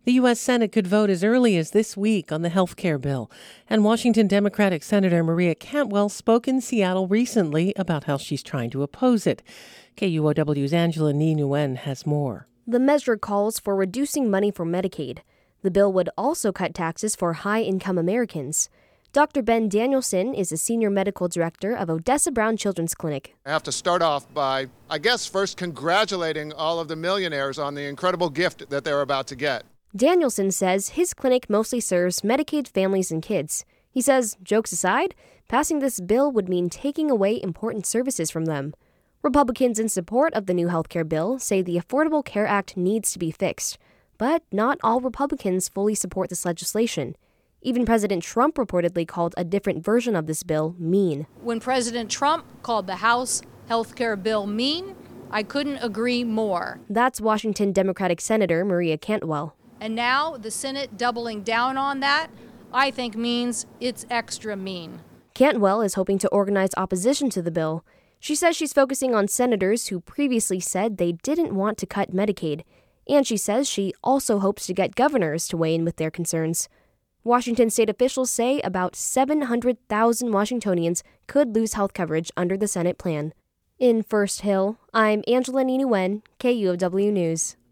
The U.S. Senate could vote as early as this week on the health care bill, and Washington Democratic Senator Maria Cantwell spoke in Seattle recently about how she's trying to oppose it. KUOW's Angela Nguyen has more. The measure calls for reducing money for Medicaid. The bill would also cut taxes for high-income Americans. Dr. Ben Danielson is a senior medical director of Odessa Brown Children's Clinic. I have to start off by, first congratulating all of the millionaires on the incredible gift that they're about to get. Danielson says his clinic mostly serves Medicaid families and kids. He says, jokes aside, passing this bill would mean taking away important services from them. Republicans in support of the new health care bill say the Affordable Care Act needs to be fixed. But not all Republicans fully support this legislation. Even President Trump reportedly called a different version of this bill mean. When President Trump called the House health care bill mean, I couldn't agree more. That's Washington Democratic Senator Maria Cantwell. And now the Senate doubling down on that, I think means it's extra mean. Cantwell is hoping to organize opposition to the bill. She says she's focusing on senators who previously said they didn't want to cut Medicaid. And she says she also hopes to get governors to weigh in with their concerns. Washington state officials say about 700,000 Washingtonians could lose health coverage under the Senate plan. In First Hill, I'm Angela Nguyen, KUOW News.